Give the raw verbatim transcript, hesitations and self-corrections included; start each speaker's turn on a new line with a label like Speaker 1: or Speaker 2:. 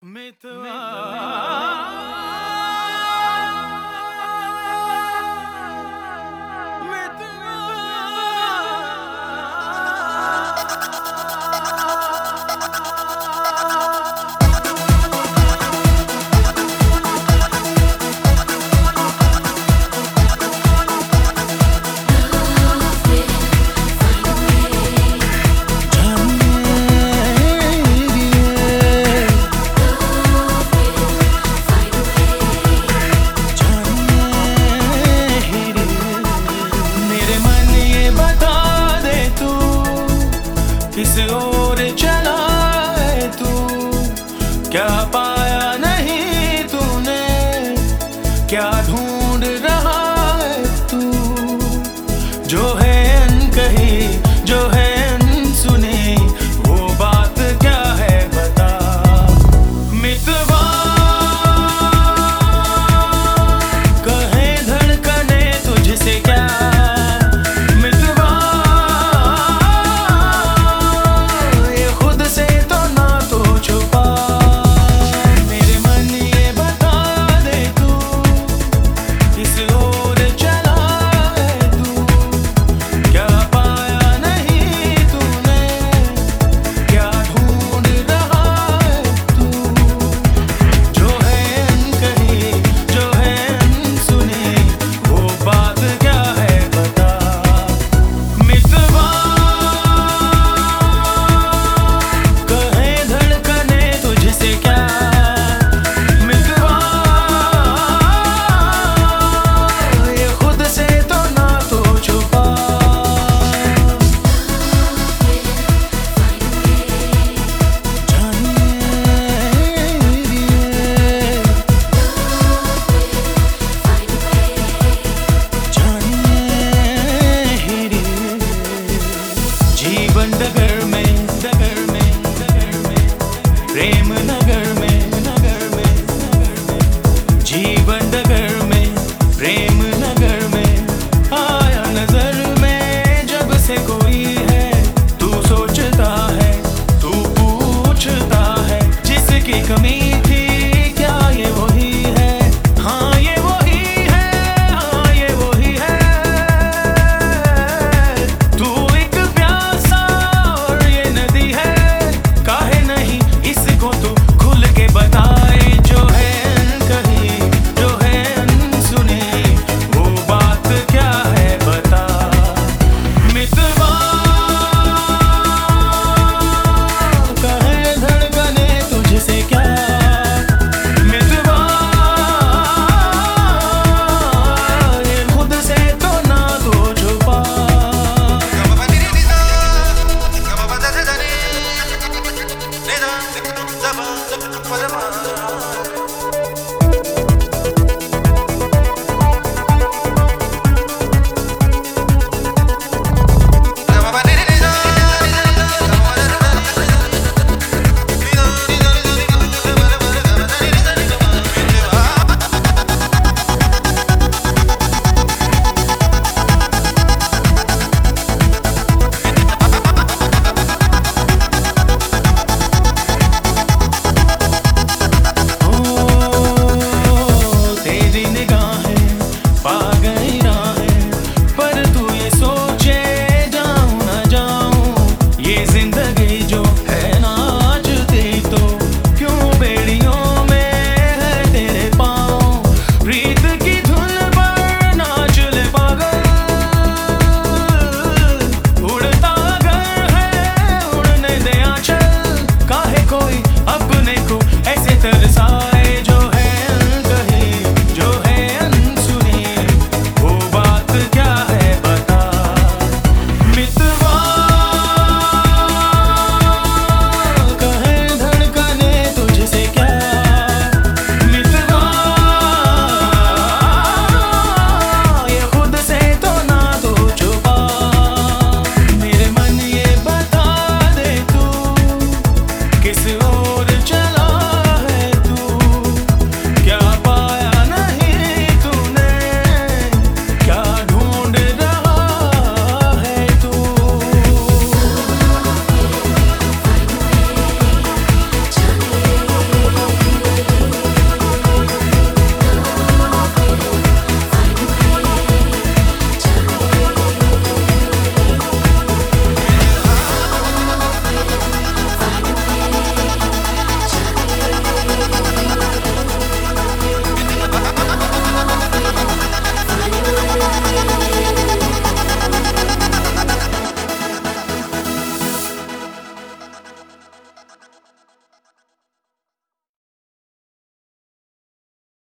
Speaker 1: मितवा किस ओर चला है तू, क्या पाया नहीं तूने, क्या ढूंढ रहा है तू। जो है अनकही, जो है अनसुनी, वो बात क्या है बता। मितवा कहे धड़कने तुझसे क्या, डगर में डगर में डगर में प्रेम नगर में नगर में नगर में जीवन डगर में प्रेम नगर में आया नजर में जब से कोई है। तू सोचता है, तू पूछता है, जिसकी कमी थी क्या ये वही है। हाँ ये वही है, हाँ ये वही है। तू बताए जो है कहीं, जो है अनसुनी, वो बात क्या है बता। मितवा कहे धड़कने तुझसे क्या, मितवा ये खुद से तो ना तो छुपा। Never